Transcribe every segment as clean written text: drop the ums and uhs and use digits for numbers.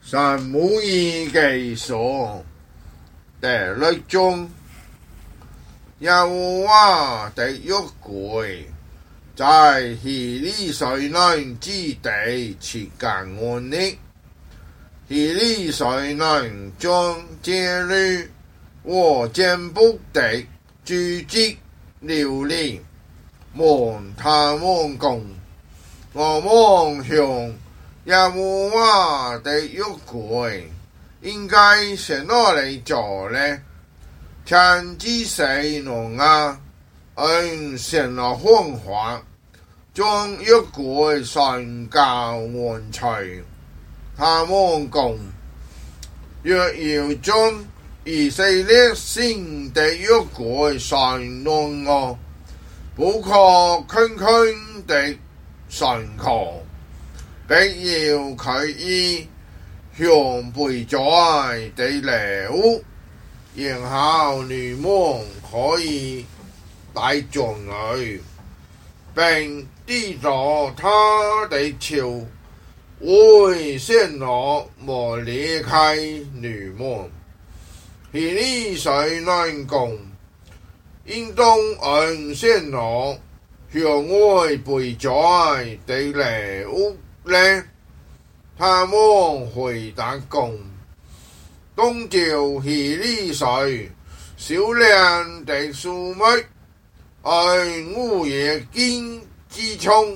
神母意記所第6章，耶和華的約櫃在希利水嫩之地設間安立。希利水嫩將戒律和占卜的書籍留念，望他們講，我們向耶和華的約櫃應該是哪裡做呢？天之誰能按什麼方法將約櫃宣告完成？他們講，若要將以色列新的約櫃宣告，不可輕輕的宣告，必要佢以向背在的禮物，然後你們可以帶進去，並遞到他的手，為聖樂莫離開你們。希利水嫩講，應當按聖樂向我背在的禮物呢？他們回答講，當照希利水少量的數目，按5月經之衝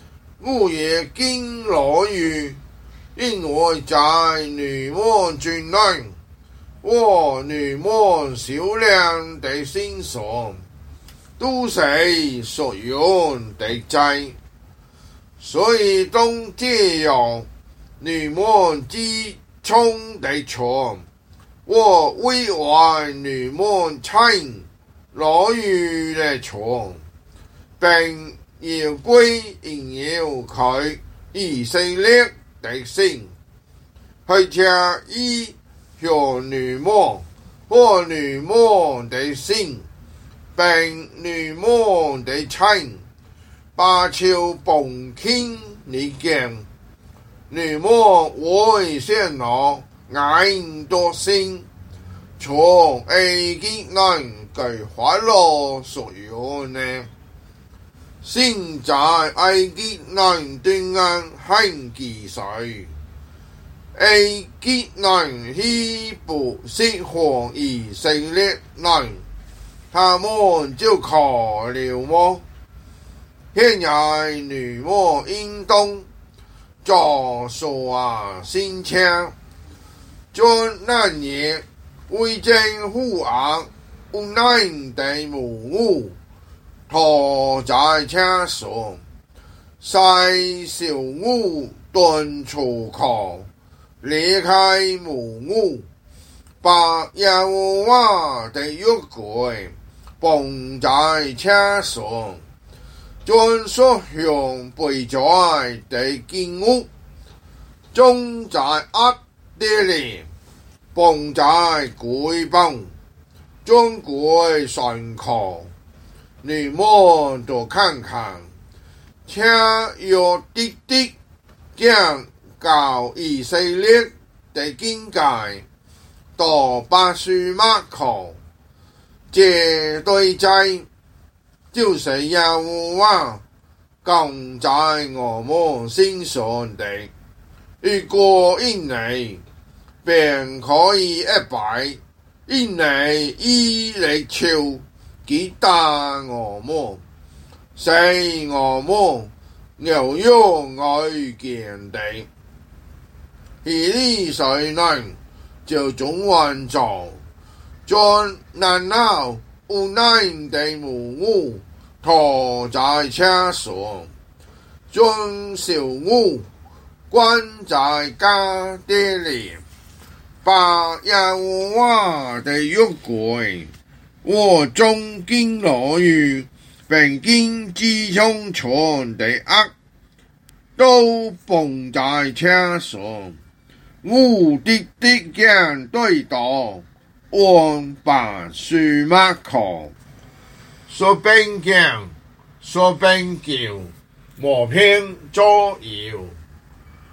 ，5月經羅雨，因為在你們境內和你們少量的身上，都是所用的祭，所以當這樣，你們之衝的船，我為你們稱羅雨的船，並要歸榮耀佢以色列的神，去且以向你們和你們的神，並你們的親，把朝奉獻你見。你們為聖樂愛多心，從埃及人給法老所用的，現在埃及人對岸很忌諱，埃及人豈不釋放以色列人，他們就可了麼？現在你們應當作說心腔，將那日為政府額無奈的母物馱在車上，使小屋端出口，離開母物，把耶和華的約櫃綁在車上，將所向背在的建物裝在軛地裡，綁在櫃旁，將櫃宣告。你們都看看，且要滴滴將到以色列的境界，到巴書馬口，這對祭就是耶和華降在我們身上的，如果因你便可以一擺，因你以力求擊打我們，使我們有勇愛見的。希利水嫩就總完做，將難熬無奈的母物馱在車上，將小屋關在家地裡，把耶和華的約櫃和裝經羅雨並經之衝船的軛都綁在車上，目的地將對到往巴書馬口，所並將所並叫磨平左右，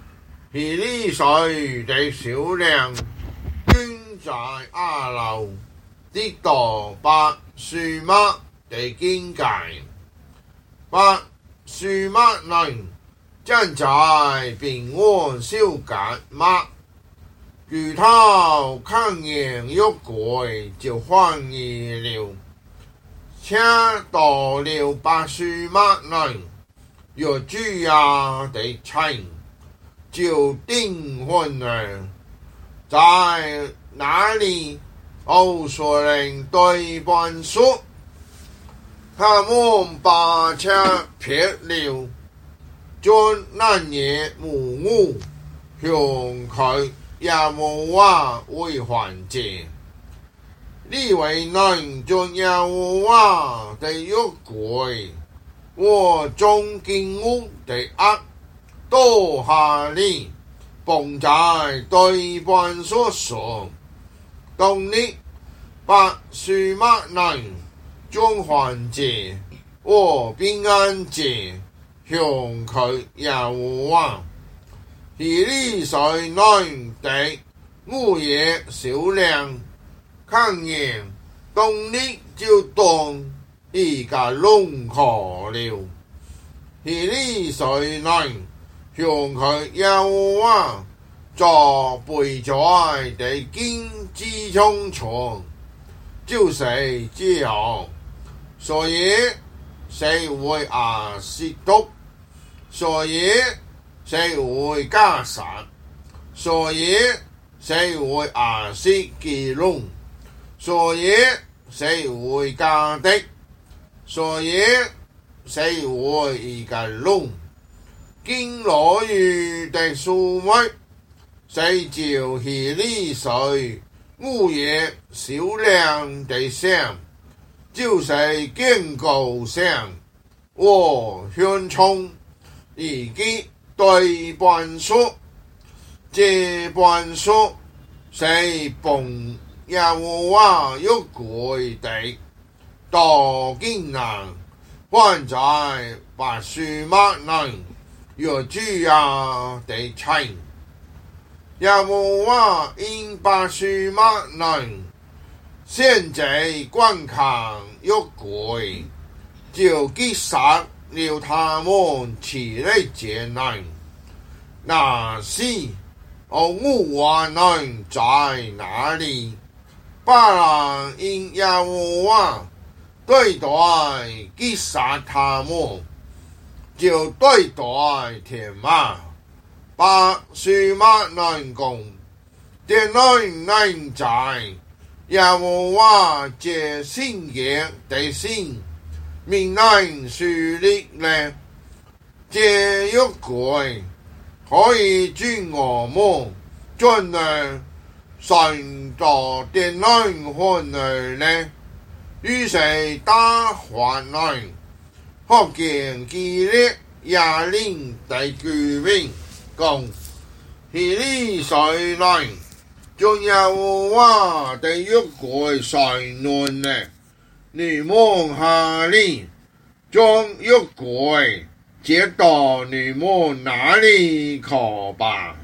希利水的數量均在亞流的到巴書麥的境界，巴書麥人正在平安小格麥，巨頭看見玉櫃就歡喜了，且到了巴書麥人有主呀的情，就訂婚了。在那裡，歐索人對半說，他們把車撇了，將那夜母母向佢耶和華為還債。利未人將耶和華的約櫃和眾建屋的軛倒下裡，放在對半所上。當日巴書麥人將還債和平安債向佢耶和華。希利水人的午夜數量看見，當日就當一個龍河了。希利水人向佢耶和華作背在的經之中從，就是這樣。所以誰為亞實突，所以誰為迦薩，所以誰為亞斯基隆，所以誰為迦得，所以誰為以革隆。經落雨的樹木，誰就希利水午夜數量的像，就是建構像和獻充，以及對半說，這半說誰奉耶和華約櫃的，到今人還在巴書麥人有主呀的情。耶和華因巴書麥人現在觀看約櫃，就擊殺了他們起來艱難。那時烏瓦人在那裡，巴蘭因耶和華對待擊殺他們，就對待天馬。巴書麥人講，天人在耶和華這聖潔的心，命人樹立了這約櫃，可以將我們進來上到天人看來呢，於是大患難，可見基列亞倫的居民講，希利水人將耶和華的約櫃上亂了，你們下裡將約櫃接到你們那裡去吧。